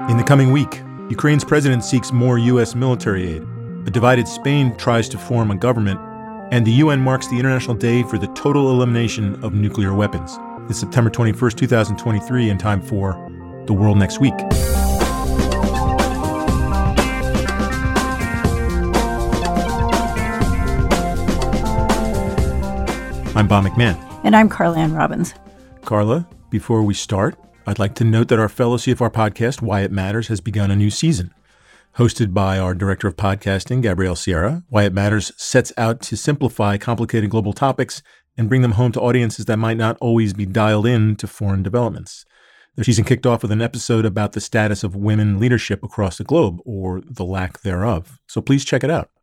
In the coming week, Ukraine's president seeks more U.S. military aid. A divided Spain tries to form a government, and the UN marks the International Day for the total elimination of nuclear weapons. It's September 21st, 2023, and time for The World Next Week. I'm Bob McMahon. And I'm Carla Ann Robbins. Carla, before we start, I'd like to note that our fellow CFR podcast, Why It Matters, has begun a new season. Hosted by our director of podcasting, Gabrielle Sierra, Why It Matters sets out to simplify complicated global topics and bring them home to audiences that might not always be dialed in to foreign developments. The season kicked off with an episode about the status of women leadership across the globe, or the lack thereof. So please check it out.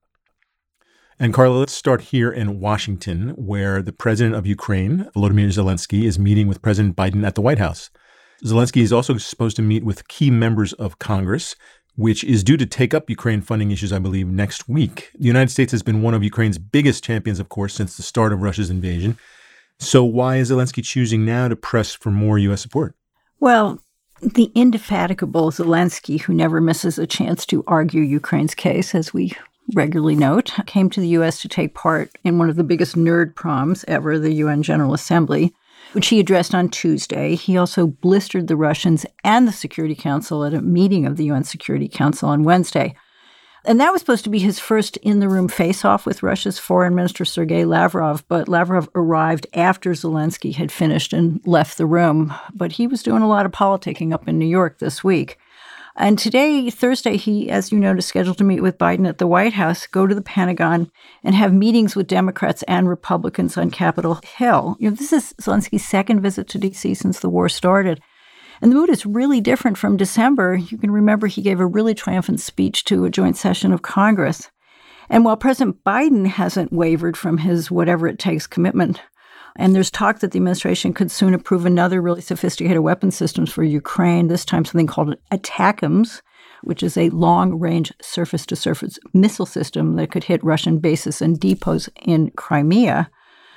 And Carla, let's start here in Washington, where the president of Ukraine, Volodymyr Zelensky, is meeting with President Biden at the White House. Zelensky is also supposed to meet with key members of Congress, which is due to take up Ukraine funding issues, I believe, next week. The United States has been one of Ukraine's biggest champions, of course, since the start of Russia's invasion. So why is Zelensky choosing now to press for more U.S. support? Well, the indefatigable Zelensky, who never misses a chance to argue Ukraine's case, as we regularly note, came to the U.S. to take part in one of the biggest nerd proms ever, the UN General Assembly, which he addressed on Tuesday. He also blistered the Russians and the Security Council at a meeting of the UN Security Council on Wednesday. And that was supposed to be his first in-the-room face-off with Russia's Foreign Minister Sergei Lavrov, but Lavrov arrived after Zelensky had finished and left the room. But he was doing a lot of politicking up in New York this week. And today, Thursday, he, as you noticed, scheduled to meet with Biden at the White House, go to the Pentagon, and have meetings with Democrats and Republicans on Capitol Hill. This is Zelensky's second visit to D.C. since the war started. And the mood is really different from December. You can remember he gave a really triumphant speech to a joint session of Congress. And while President Biden hasn't wavered from his whatever-it-takes commitment, and there's talk that the administration could soon approve another really sophisticated weapon systems for Ukraine, this time something called ATACMS, which is a long-range surface-to-surface missile system that could hit Russian bases and depots in Crimea.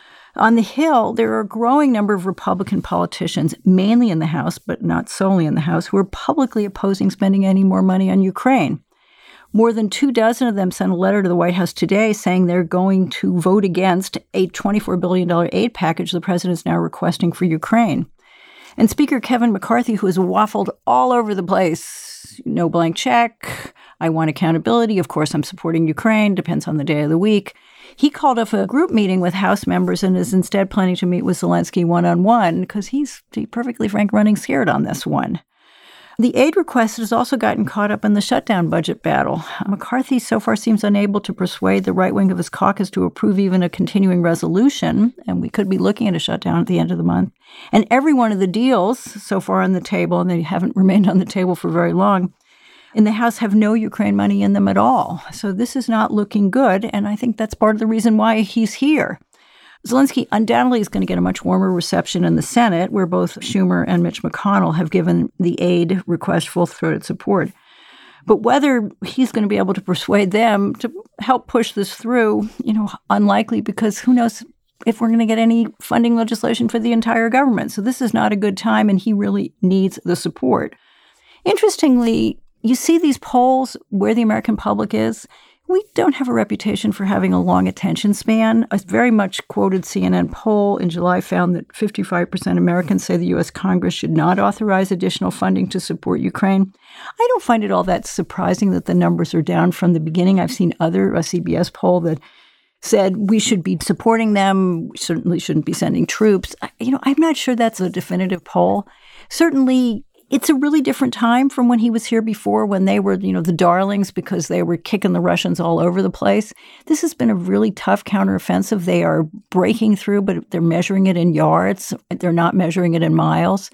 On the Hill, there are a growing number of Republican politicians, mainly in the House, but not solely in the House, who are publicly opposing spending any more money on Ukraine. More than 24 of them sent a letter to the White House today saying they're going to vote against a $24 billion aid package the president is now requesting for Ukraine. And Speaker Kevin McCarthy, who has waffled all over the place, no blank check, I want accountability, of course I'm supporting Ukraine, depends on the day of the week. He called off a group meeting with House members and is instead planning to meet with Zelensky one-on-one because he's, to be perfectly frank, running scared on this one. The aid request has also gotten caught up in the shutdown budget battle. McCarthy so far seems unable to persuade the right wing of his caucus to approve even a continuing resolution, and we could be looking at a shutdown at the end of the month. And every one of the deals so far on the table, and they haven't remained on the table for very long, in the House have no Ukraine money in them at all. So this is not looking good, and I think that's part of the reason why he's here. Zelensky undoubtedly is going to get a much warmer reception in the Senate, where both Schumer and Mitch McConnell have given the aid request full-throated support. But whether he's going to be able to persuade them to help push this through, unlikely, because who knows if we're going to get any funding legislation for the entire government. So this is not a good time, and he really needs the support. Interestingly, you see these polls where the American public is. We don't have a reputation for having a long attention span. A very much quoted CNN poll in July found that 55% Americans say the U.S. Congress should not authorize additional funding to support Ukraine. I don't find it all that surprising that the numbers are down from the beginning. I've seen a CBS poll that said we should be supporting them, we certainly shouldn't be sending troops. I'm not sure that's a definitive poll. Certainly, it's a really different time from when he was here before, when they were, the darlings because they were kicking the Russians all over the place. This has been a really tough counteroffensive. They are breaking through, but they're measuring it in yards. They're not measuring it in miles.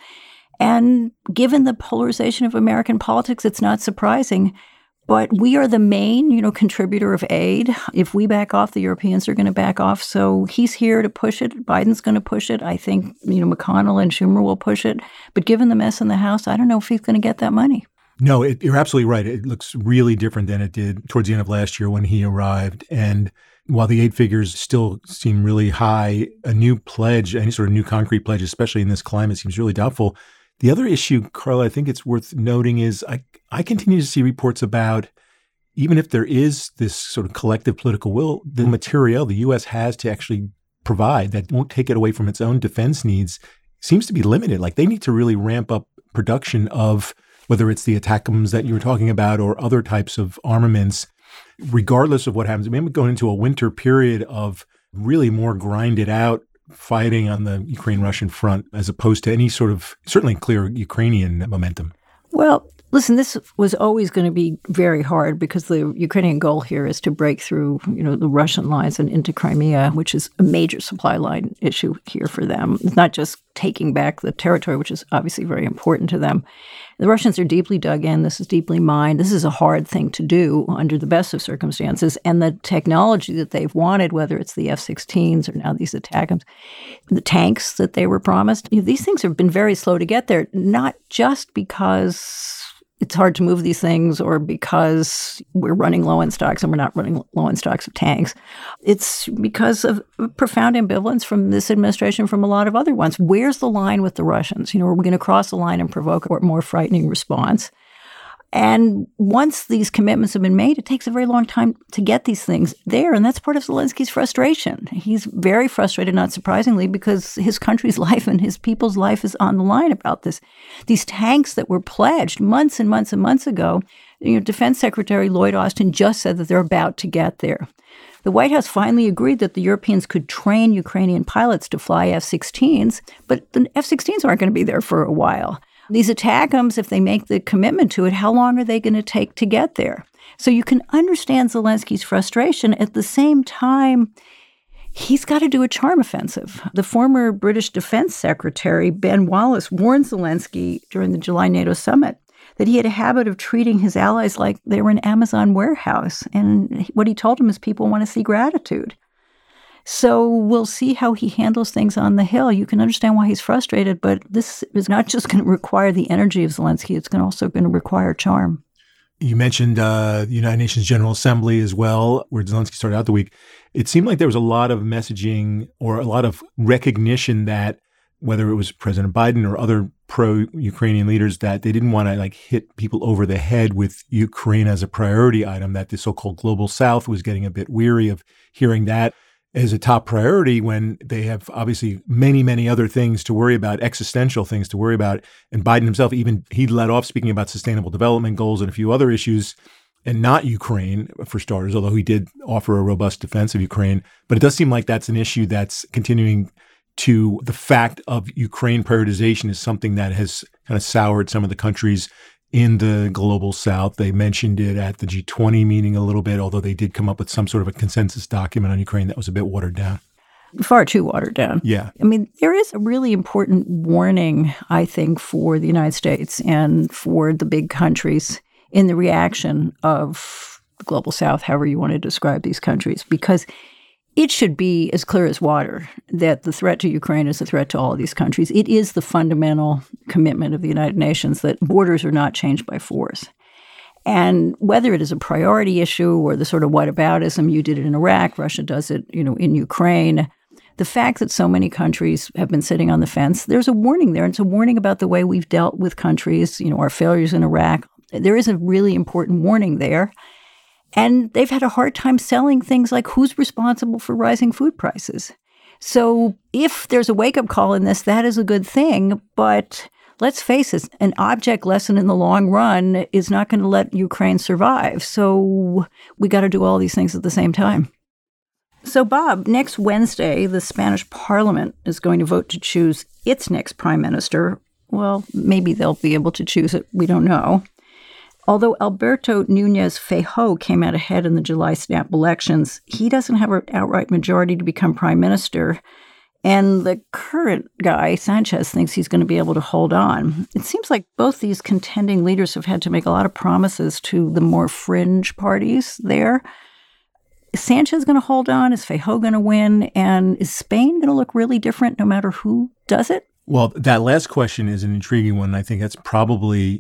And given the polarization of American politics, it's not surprising. But we are the main, contributor of aid. If we back off, the Europeans are going to back off. So he's here to push it. Biden's going to push it. I think, McConnell and Schumer will push it. But given the mess in the House, I don't know if he's going to get that money. No, you're absolutely right. It looks really different than it did towards the end of last year when he arrived. And while the aid figures still seem really high, a new pledge, any sort of new concrete pledge, especially in this climate, seems really doubtful. The other issue, Carla, I think it's worth noting is I continue to see reports about, even if there is this sort of collective political will, the material the U.S. has to actually provide that won't take it away from its own defense needs seems to be limited. Like they need to really ramp up production of whether it's the ATACMS that you were talking about or other types of armaments, regardless of what happens. We may be going into a winter period of really more grinded out fighting on the Ukraine-Russian front as opposed to any sort of certainly clear Ukrainian momentum. Well, listen, this was always going to be very hard because the Ukrainian goal here is to break through, the Russian lines and into Crimea, which is a major supply line issue here for them. It's not just taking back the territory, which is obviously very important to them. The Russians are deeply dug in. This is deeply mined. This is a hard thing to do under the best of circumstances. And the technology that they've wanted, whether it's the F-16s or now these ATACMS, the tanks that they were promised, these things have been very slow to get there, not just because it's hard to move these things or because we're running low in stocks and we're not running low in stocks of tanks. It's because of profound ambivalence from this administration, from a lot of other ones. Where's the line with the Russians? Are we going to cross the line and provoke a more frightening response? And once these commitments have been made, it takes a very long time to get these things there. And that's part of Zelensky's frustration. He's very frustrated, not surprisingly, because his country's life and his people's life is on the line about this. These tanks that were pledged months and months and months ago, Defense Secretary Lloyd Austin just said that they're about to get there. The White House finally agreed that the Europeans could train Ukrainian pilots to fly F-16s, but the F-16s aren't going to be there for a while. These ATACMS, if they make the commitment to it, how long are they going to take to get there? So you can understand Zelensky's frustration. At the same time, he's got to do a charm offensive. The former British Defense Secretary, Ben Wallace, warned Zelensky during the July NATO summit that he had a habit of treating his allies like they were an Amazon warehouse. And what he told him is people want to see gratitude. So we'll see how he handles things on the Hill. You can understand why he's frustrated, but this is not just going to require the energy of Zelensky. It's also going to require charm. You mentioned the United Nations General Assembly as well, where Zelensky started out the week. It seemed like there was a lot of messaging or a lot of recognition that whether it was President Biden or other pro-Ukrainian leaders, that they didn't want to hit people over the head with Ukraine as a priority item, that the so-called global South was getting a bit weary of hearing that as a top priority when they have obviously many, many other things to worry about, existential things to worry about. And Biden himself, even he led off speaking about sustainable development goals and a few other issues, and not Ukraine for starters, although he did offer a robust defense of Ukraine. But it does seem like that's an issue that's continuing to the fact of Ukraine prioritization is something that has kind of soured some of the countries in the global South. They mentioned it at the G20 meeting a little bit, although they did come up with some sort of a consensus document on Ukraine that was a bit watered down. Far too watered down. Yeah. I mean, there is a really important warning, I think, for the United States and for the big countries in the reaction of the global South, however you want to describe these countries, because it should be as clear as water that the threat to Ukraine is a threat to all of these countries. It is the fundamental commitment of the United Nations that borders are not changed by force. And whether it is a priority issue or the sort of whataboutism, you did it in Iraq, Russia does it, in Ukraine, the fact that so many countries have been sitting on the fence, there's a warning there. And it's a warning about the way we've dealt with countries, our failures in Iraq. There is a really important warning there. And they've had a hard time selling things like who's responsible for rising food prices. So if there's a wake-up call in this, that is a good thing. But let's face it, an object lesson in the long run is not going to let Ukraine survive. So we got to do all these things at the same time. So, Bob, next Wednesday, the Spanish Parliament is going to vote to choose its next prime minister. Well, maybe they'll be able to choose it. We don't know. Although Alberto Núñez Feijóo came out ahead in the July snap elections, he doesn't have an outright majority to become prime minister. And the current guy, Sanchez, thinks he's going to be able to hold on. It seems like both these contending leaders have had to make a lot of promises to the more fringe parties there. Is Sanchez going to hold on? Is Feijóo going to win? And is Spain going to look really different no matter who does it? Well, that last question is an intriguing one. I think it probably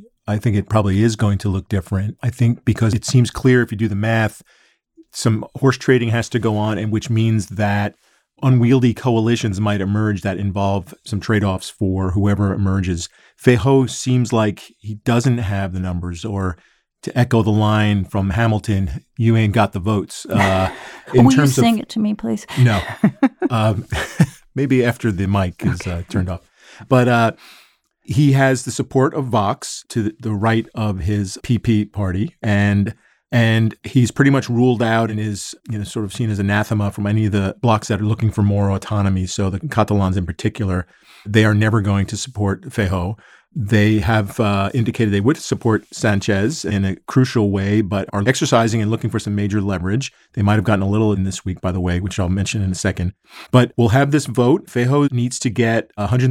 is going to look different. I think because it seems clear if you do the math, some horse trading has to go on, and which means that unwieldy coalitions might emerge that involve some trade-offs for whoever emerges. Feijóo seems like he doesn't have the numbers, or to echo the line from Hamilton, you ain't got the votes. Will you sing it to me, please? No. Maybe after the mic is turned off. But he has the support of Vox to the right of his PP party, and he's pretty much ruled out and is sort of seen as anathema from any of the blocs that are looking for more autonomy. So the Catalans in particular, they are never going to support Feijóo. They have indicated they would support Sanchez in a crucial way, but are exercising and looking for some major leverage. They might have gotten a little in this week, by the way, which I'll mention in a second. But we'll have this vote. Feijóo needs to get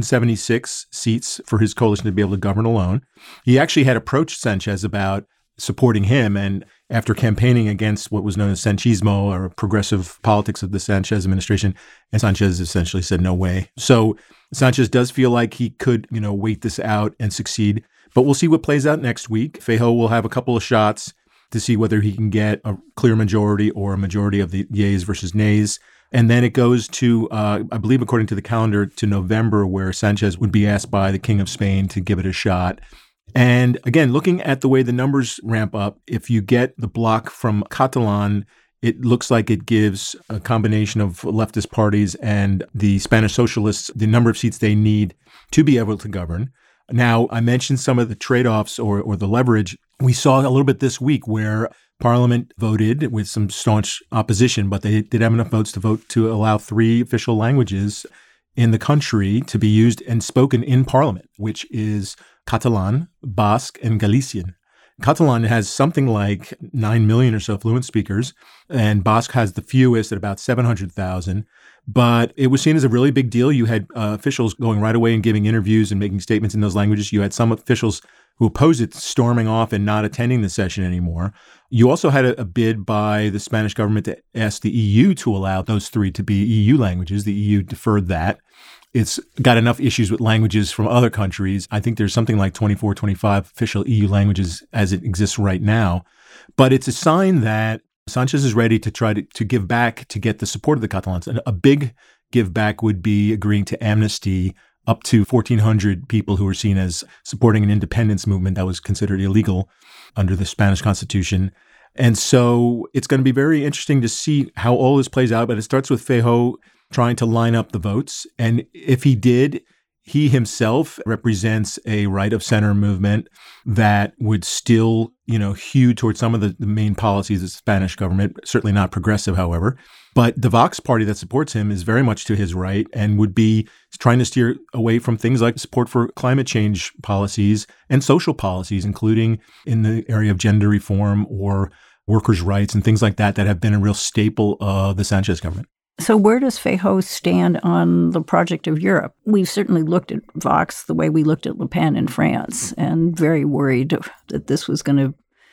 176 seats for his coalition to be able to govern alone. He actually had approached Sanchez about supporting him, and after campaigning against what was known as Sanchismo, or progressive politics of the Sanchez administration, and Sanchez essentially said no way. So Sanchez does feel like he could, wait this out and succeed, but we'll see what plays out next week. Feijóo will have a couple of shots to see whether he can get a clear majority or a majority of the yeas versus nays. And then it goes to, I believe, according to the calendar, to November, where Sanchez would be asked by the King of Spain to give it a shot. And again, looking at the way the numbers ramp up, if you get the bloc from Catalan, it looks like it gives a combination of leftist parties and the Spanish socialists the number of seats they need to be able to govern. Now, I mentioned some of the trade-offs or the leverage. We saw a little bit this week where Parliament voted with some staunch opposition, but they did have enough votes to vote to allow 3 official languages in the country to be used and spoken in Parliament, which is Catalan, Basque, and Galician. Catalan has something like 9 million or so fluent speakers, and Basque has the fewest at about 700,000. But it was seen as a really big deal. You had officials going right away and giving interviews and making statements in those languages. You had some officials who opposed it storming off and not attending the session anymore. You also had a bid by the Spanish government to ask the EU to allow those 3 to be EU languages. The EU deferred that. It's got enough issues with languages from other countries. I think there's something like 24, 25 official EU languages as it exists right now. But it's a sign that Sanchez is ready to try to give back to get the support of the Catalans. And a big give back would be agreeing to amnesty up to 1,400 people who were seen as supporting an independence movement that was considered illegal under the Spanish Constitution. And so it's going to be very interesting to see how all this plays out. But it starts with Feijóo trying to line up the votes. And if he did, he himself represents a right of center movement that would still, hew towards some of the main policies of the Spanish government, certainly not progressive, however. But the Vox party that supports him is very much to his right and would be trying to steer away from things like support for climate change policies and social policies, including in the area of gender reform or workers' rights and things like that have been a real staple of the Sanchez government. So where does Feijóo stand on the project of Europe? We've certainly looked at Vox the way we looked at Le Pen in France, and very worried that this was going to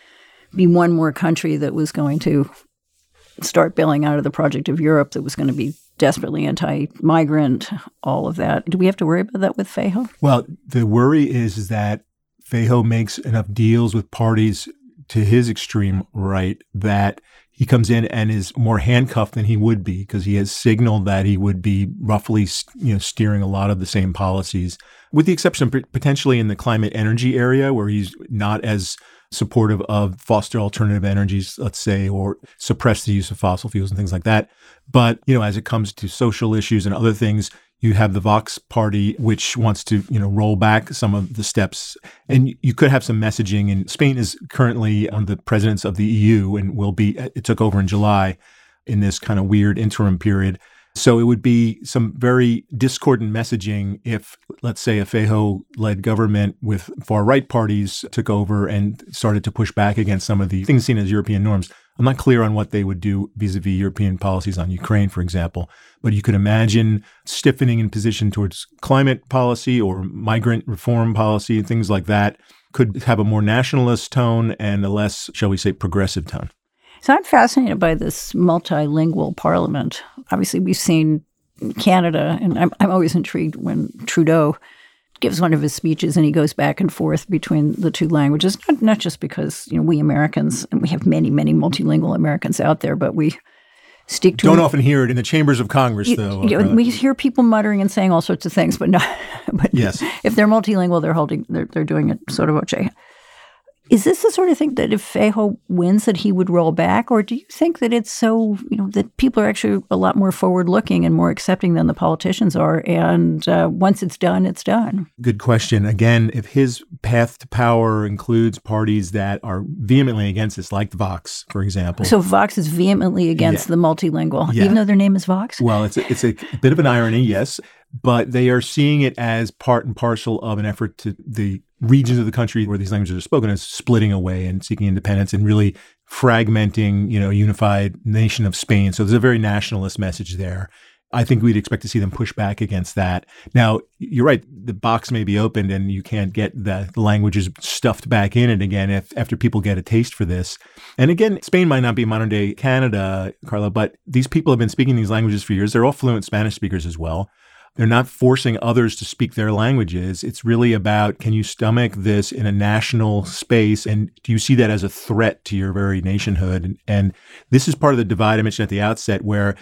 be one more country that was going to start bailing out of the project of Europe, that was going to be desperately anti-migrant, all of that. Do we have to worry about that with Feijóo? Well, the worry is that Feijóo makes enough deals with parties to his extreme right that he comes in and is more handcuffed than he would be, because he has signaled that he would be roughly, steering a lot of the same policies, with the exception potentially in the climate energy area, where he's not as supportive of foster alternative energies, let's say, or suppress the use of fossil fuels and things like that. But, as it comes to social issues and other things, you have the Vox party, which wants to, roll back some of the steps. And you could have some messaging. And Spain is currently on the presidents of the EU and it took over in July in this kind of weird interim period. So it would be some very discordant messaging if, let's say, a Feijóo-led government with far-right parties took over and started to push back against some of the things seen as European norms. I'm not clear on what they would do vis-a-vis European policies on Ukraine, for example, but you could imagine stiffening in position towards climate policy or migrant reform policy, things like that could have a more nationalist tone and a less, shall we say, progressive tone. So I'm fascinated by this multilingual parliament. Obviously, we've seen Canada, and I'm always intrigued when Trudeau gives one of his speeches and he goes back and forth between the two languages, not just because we Americans, and we have many, many multilingual Americans out there, but we stick to Don't often hear it in the chambers of Congress, though. We hear people muttering and saying all sorts of things, but no. But yes. If they're multilingual, they're doing it sort of voce. Is this the sort of thing that if Feijóo wins that he would roll back? Or do you think that it's so, that people are actually a lot more forward-looking and more accepting than the politicians are, and once it's done, it's done? Good question. Again, if his path to power includes parties that are vehemently against this, like Vox, for example. So Vox is vehemently against the multilingual, even though their name is Vox? Well, it's a bit of an irony, yes, but they are seeing it as part and parcel of an effort to the regions of the country where these languages are spoken as splitting away and seeking independence and really fragmenting, unified nation of Spain. So there's a very nationalist message there. I think we'd expect to see them push back against that. Now, you're right. The box may be opened and you can't get the languages stuffed back in it again after people get a taste for this. And again, Spain might not be modern day Canada, Carla, but these people have been speaking these languages for years. They're all fluent Spanish speakers as well. They're not forcing others to speak their languages. It's really about, can you stomach this in a national space? And do you see that as a threat to your very nationhood? And this is part of the divide I mentioned at the outset where,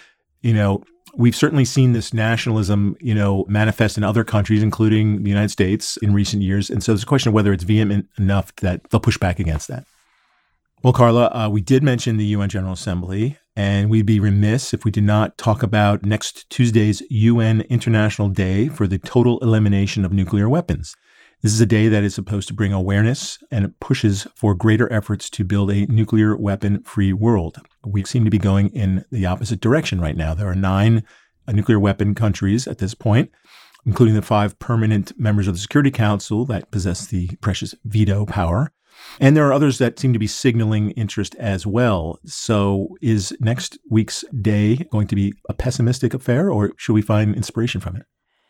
we've certainly seen this nationalism, manifest in other countries, including the United States in recent years. And so there's a question of whether it's vehement enough that they'll push back against that. Well, Carla, we did mention the UN General Assembly, and we'd be remiss if we did not talk about next Tuesday's UN International Day for the Total Elimination of Nuclear Weapons. This is a day that is supposed to bring awareness and it pushes for greater efforts to build a nuclear weapon-free world. We seem to be going in the opposite direction right now. There are 9 nuclear weapon countries at this point, including the 5 permanent members of the Security Council that possess the precious veto power. And there are others that seem to be signaling interest as well. So is next week's day going to be a pessimistic affair, or should we find inspiration from it?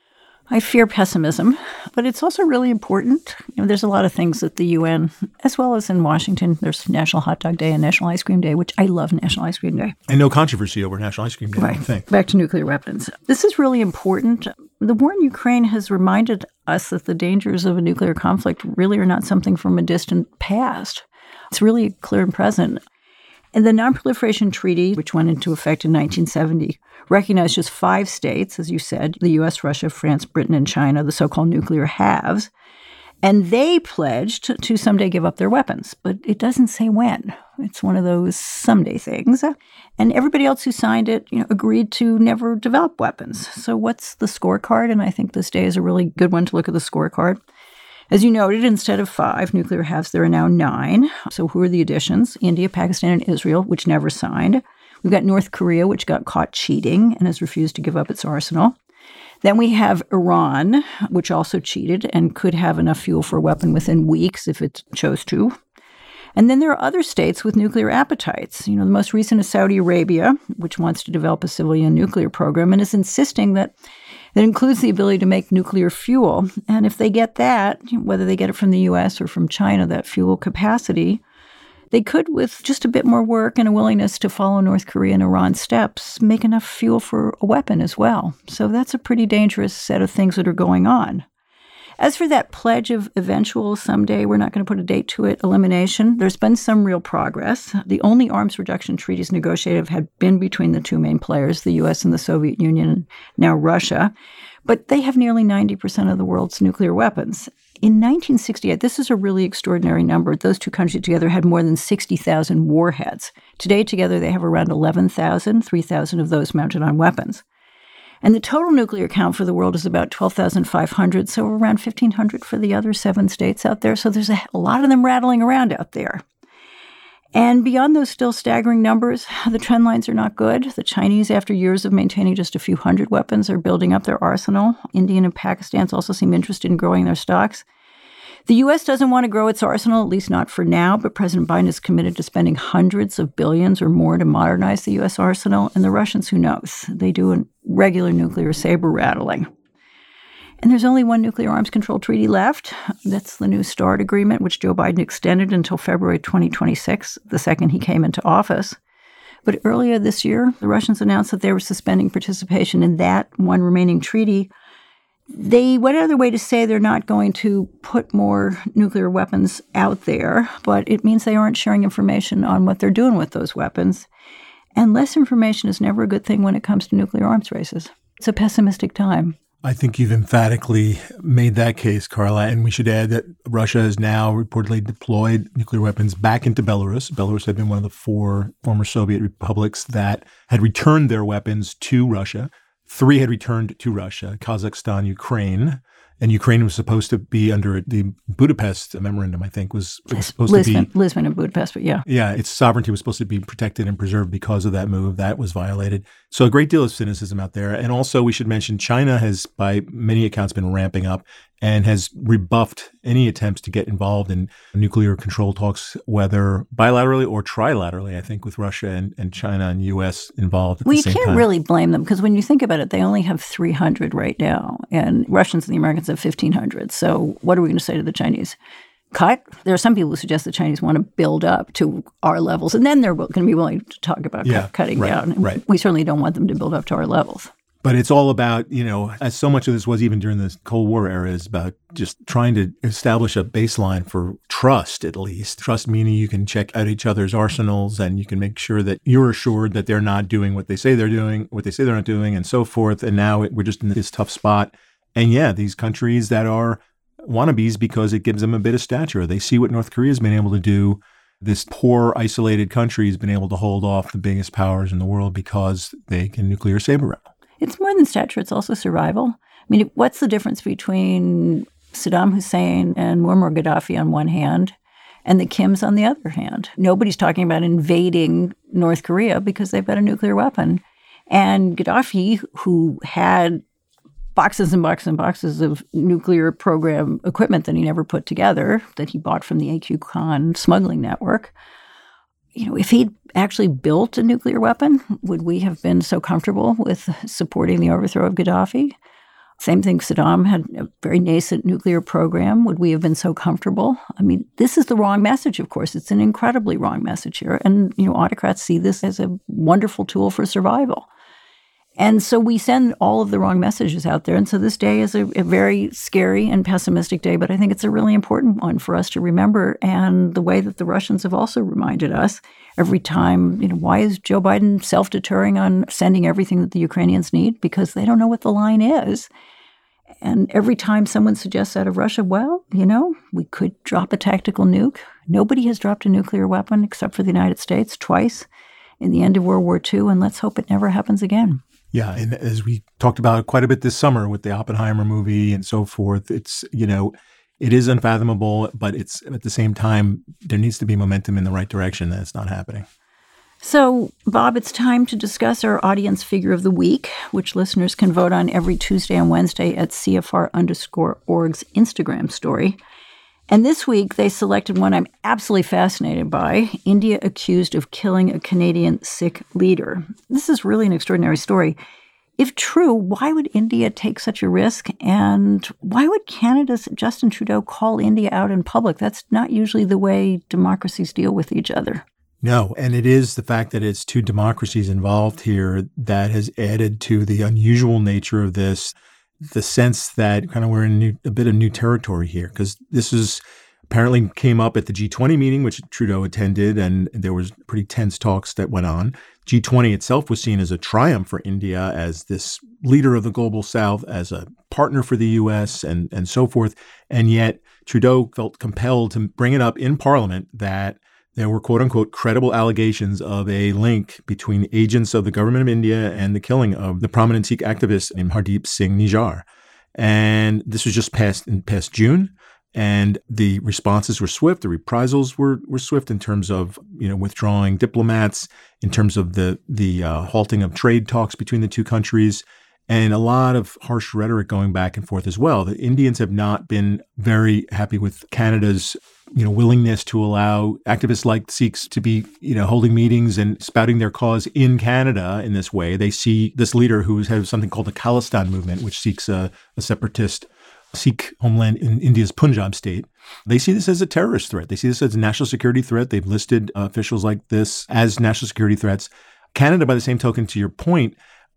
I fear pessimism, but it's also really important. There's a lot of things at the UN, as well as in Washington. There's National Hot Dog Day and National Ice Cream Day, which I love National Ice Cream Day. And no controversy over National Ice Cream Day, right. I think. Back to nuclear weapons. This is really important. The war in Ukraine has reminded us that the dangers of a nuclear conflict really are not something from a distant past. It's really clear and present. And the Non-Proliferation Treaty, which went into effect in 1970, recognized just 5 states, as you said, the U.S., Russia, France, Britain, and China, the so-called nuclear halves. And they pledged to someday give up their weapons. But it doesn't say when. It's one of those someday things. And everybody else who signed it, agreed to never develop weapons. So what's the scorecard? And I think this day is a really good one to look at the scorecard. As you noted, instead of 5 nuclear halves, there are now 9. So who are the additions? India, Pakistan, and Israel, which never signed. We've got North Korea, which got caught cheating and has refused to give up its arsenal. Then we have Iran, which also cheated and could have enough fuel for a weapon within weeks if it chose to. And then there are other states with nuclear appetites. The most recent is Saudi Arabia, which wants to develop a civilian nuclear program and is insisting that includes the ability to make nuclear fuel. And if they get that, whether they get it from the U.S. or from China, that fuel capacity, they could, with just a bit more work and a willingness to follow North Korea and Iran's steps, make enough fuel for a weapon as well. So that's a pretty dangerous set of things that are going on. As for that pledge of eventual someday, we're not going to put a date to it, elimination, there's been some real progress. The only arms reduction treaties negotiated had been between the 2 main players, the U.S. and the Soviet Union, and now Russia. But they have nearly 90% of the world's nuclear weapons. In 1968, this is a really extraordinary number. Those 2 countries together had more than 60,000 warheads. Today, together, they have around 11,000, 3,000 of those mounted on weapons. And the total nuclear count for the world is about 12,500, so around 1,500 for the other 7 states out there. So there's a lot of them rattling around out there. And beyond those still staggering numbers, the trend lines are not good. The Chinese, after years of maintaining just a few hundred weapons, are building up their arsenal. India and Pakistan also seem interested in growing their stocks. The U.S. doesn't want to grow its arsenal, at least not for now, but President Biden is committed to spending hundreds of billions or more to modernize the U.S. arsenal. And the Russians, who knows? They do a regular nuclear saber rattling. And there's only one nuclear arms control treaty left. That's the New START agreement, which Joe Biden extended until February 2026, the second he came into office. But earlier this year, the Russians announced that they were suspending participation in that one remaining treaty. They went out of their way to say they're not going to put more nuclear weapons out there, but it means they aren't sharing information on what they're doing with those weapons. And less information is never a good thing when it comes to nuclear arms races. It's a pessimistic time. I think you've emphatically made that case, Carla. And we should add that Russia has now reportedly deployed nuclear weapons back into Belarus. Belarus had been one of the 4 former Soviet republics that had returned their weapons to Russia. 3 had returned to Russia, Kazakhstan, Ukraine. And Ukraine was supposed to be under the Budapest Memorandum, I think, was supposed to be. Lisbon and Budapest, but yeah. Yeah, its sovereignty was supposed to be protected and preserved because of that move. That was violated. So a great deal of cynicism out there. And also we should mention China has, by many accounts, been ramping up and has rebuffed any attempts to get involved in nuclear control talks, whether bilaterally or trilaterally, I think, with Russia and China and U.S. involved at the same time. Well, you can't really blame them because when you think about it, they only have 300 right now, and Russians and the Americans have 1,500. So what are we going to say to the Chinese? Cut? There are some people who suggest the Chinese want to build up to our levels, and then they're going to be willing to talk about cutting down. Right. We certainly don't want them to build up to our levels. But it's all about, as so much of this was even during the Cold War era, is about just trying to establish a baseline for trust, at least. Trust meaning you can check out each other's arsenals and you can make sure that you're assured that they're not doing what they say they're doing, what they say they're not doing, and so forth. And now we're just in this tough spot. And yeah, these countries that are wannabes because it gives them a bit of stature. They see what North Korea has been able to do. This poor, isolated country has been able to hold off the biggest powers in the world because they can nuclear saber rattle. It's more than stature. It's also survival. I mean, what's the difference between Saddam Hussein and Muammar Gaddafi on one hand and the Kims on the other hand? Nobody's talking about invading North Korea because they've got a nuclear weapon. And Gaddafi, who had boxes and boxes and boxes of nuclear program equipment that he never put together, that he bought from the A.Q. Khan smuggling network, if he'd actually built a nuclear weapon, would we have been so comfortable with supporting the overthrow of Gaddafi? Same thing, Saddam had a very nascent nuclear program. Would we have been so comfortable? I mean, this is the wrong message, of course. It's an incredibly wrong message here. And, autocrats see this as a wonderful tool for survival. And so we send all of the wrong messages out there. And so this day is a very scary and pessimistic day, but I think it's a really important one for us to remember. And the way that the Russians have also reminded us every time, why is Joe Biden self-deterring on sending everything that the Ukrainians need? Because they don't know what the line is. And every time someone suggests out of Russia, well, we could drop a tactical nuke. Nobody has dropped a nuclear weapon except for the United States twice in the end of World War II. And let's hope it never happens again. Yeah, and as we talked about quite a bit this summer with the Oppenheimer movie and so forth, it's, it is unfathomable, but it's at the same time, there needs to be momentum in the right direction. That's not happening. So, Bob, it's time to discuss our audience figure of the week, which listeners can vote on every Tuesday and Wednesday at CFR_org's Instagram story. And this week, they selected one I'm absolutely fascinated by, India accused of killing a Canadian Sikh leader. This is really an extraordinary story. If true, why would India take such a risk? And why would Canada's Justin Trudeau call India out in public? That's not usually the way democracies deal with each other. No, and it is the fact that it's 2 democracies involved here that has added to the unusual nature of this. The sense that kind of we're in a bit of new territory here, because this is apparently came up at the G20 meeting, which Trudeau attended, and there was pretty tense talks that went on. G20 itself was seen as a triumph for India as this leader of the global South, as a partner for the U.S. and so forth. And yet Trudeau felt compelled to bring it up in Parliament that there were, quote unquote, credible allegations of a link between agents of the government of India and the killing of the prominent Sikh activist named Hardeep Singh Nijjar. And this was just past June. And the responses were swift. The reprisals were swift in terms of, withdrawing diplomats, in terms of the halting of trade talks between the 2 countries, and a lot of harsh rhetoric going back and forth as well. The Indians have not been very happy with Canada's willingness to allow activists like Sikhs to be, holding meetings and spouting their cause in Canada in this way. They see this leader who has something called the Khalistan movement, which seeks a separatist Sikh homeland in India's Punjab state. They see this as a terrorist threat. They see this as a national security threat. They've listed officials like this as national security threats. Canada, by the same token, to your point,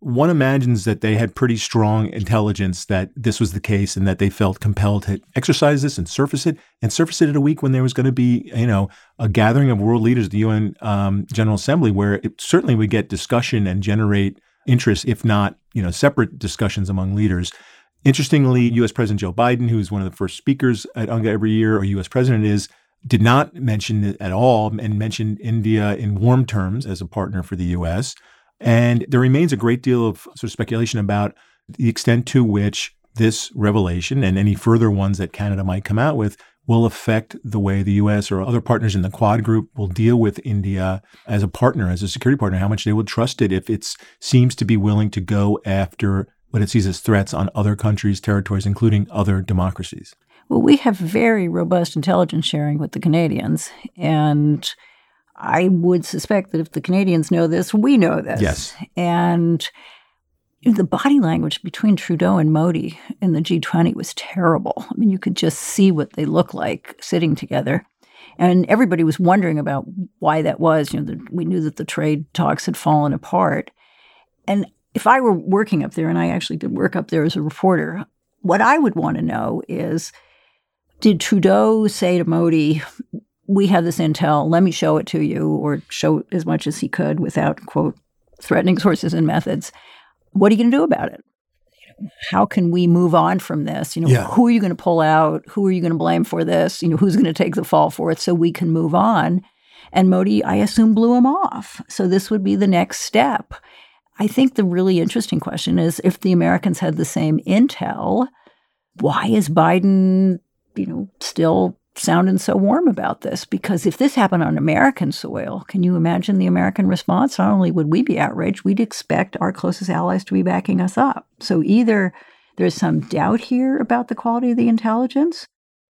one imagines that they had pretty strong intelligence that this was the case and that they felt compelled to exercise this and surface it at a week when there was going to be, a gathering of world leaders at the UN General Assembly, where it certainly would get discussion and generate interest, if not, separate discussions among leaders. Interestingly, U.S. President Joe Biden, who is one of the first speakers at UNGA every year, or U.S. President did not mention it at all and mentioned India in warm terms as a partner for the U.S. And there remains a great deal of sort of speculation about the extent to which this revelation and any further ones that Canada might come out with will affect the way the U.S. or other partners in the Quad group will deal with India as a partner, as a security partner, how much they would trust it if it seems to be willing to go after what it sees as threats on other countries' territories, including other democracies. Well, we have very robust intelligence sharing with the Canadians, and I would suspect that if the Canadians know this, we know this. Yes. And the body language between Trudeau and Modi in the G20 was terrible. I mean, you could just see what they look like sitting together. And everybody was wondering about why that was. We knew that the trade talks had fallen apart. And if I were working up there, and I actually did work up there as a reporter, what I would want to know is, did Trudeau say to Modi, we have this intel, let me show it to you, or show as much as he could without, quote, threatening sources and methods. What are you going to do about it? How can we move on from this? Who are you going to pull out? Who are you going to blame for this? Who's going to take the fall for it so we can move on? And Modi, I assume, blew him off. So this would be the next step. I think the really interesting question is, if the Americans had the same intel, why is Biden, still sounding so warm about this? Because if this happened on American soil, can you imagine the American response? Not only would we be outraged, we'd expect our closest allies to be backing us up. So either there's some doubt here about the quality of the intelligence,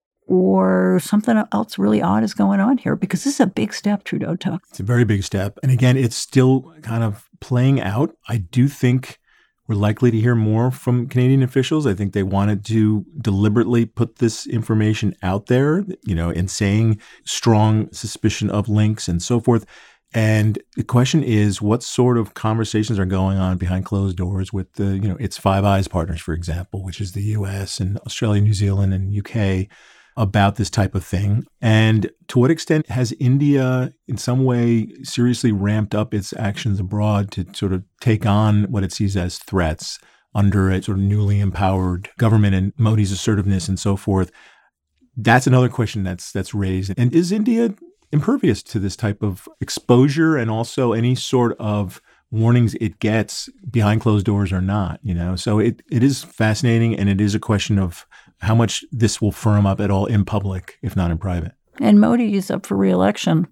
or something else really odd is going on here, because this is a big step Trudeau took. It's a very big step. And again, it's still kind of playing out. I do think we're likely to hear more from Canadian officials. I think they wanted to deliberately put this information out there, in saying strong suspicion of links and so forth. And the question is, what sort of conversations are going on behind closed doors with the, its Five Eyes partners, for example, which is the U.S. and Australia, New Zealand, and UK, about this type of thing? And to what extent has India in some way seriously ramped up its actions abroad to sort of take on what it sees as threats under a sort of newly empowered government and Modi's assertiveness and so forth? That's another question that's raised. And is India impervious to this type of exposure and also any sort of warnings it gets behind closed doors or not? So it is fascinating, and it is a question of how much this will firm up at all in public, if not in private. And Modi is up for re-election.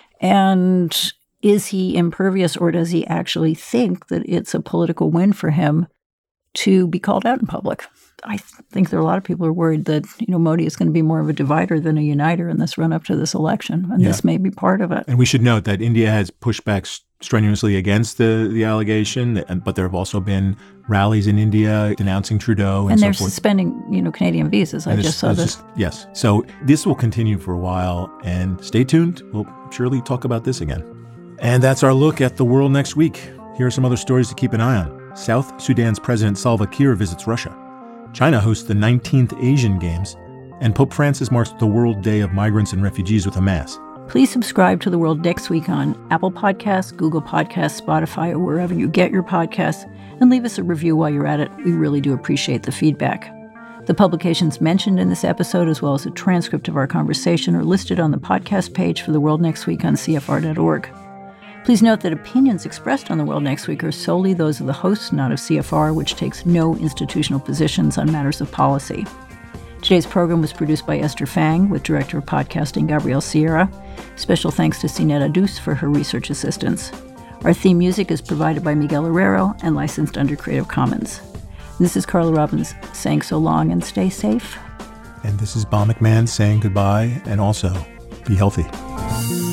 And is he impervious, or does he actually think that it's a political win for him to be called out in public? I think there are a lot of people who are worried that, Modi is going to be more of a divider than a uniter in this run-up to this election. And this may be part of it. And we should note that India has pushed back strenuously against the allegation, but there have also been rallies in India denouncing Trudeau and so they're forth. Suspending, Canadian visas. I just saw this. Yes. So this will continue for a while, and stay tuned. We'll surely talk about this again. And that's our look at the world next week. Here are some other stories to keep an eye on. South Sudan's President Salva Kiir visits Russia. China hosts the 19th Asian Games, and Pope Francis marks the World Day of Migrants and Refugees with a Mass. Please subscribe to The World next week on Apple Podcasts, Google Podcasts, Spotify, or wherever you get your podcasts, and leave us a review while you're at it. We really do appreciate the feedback. The publications mentioned in this episode, as well as a transcript of our conversation, are listed on the podcast page for The World Next Week on CFR.org. Please note that opinions expressed on The World Next Week are solely those of the hosts, not of CFR, which takes no institutional positions on matters of policy. Today's program was produced by Esther Fang, with Director of Podcasting Gabrielle Sierra. Special thanks to Sinetta Adus for her research assistance. Our theme music is provided by Miguel Herrero and licensed under Creative Commons. This is Carla Robbins saying so long and stay safe. And this is Bob McMahon saying goodbye and also be healthy.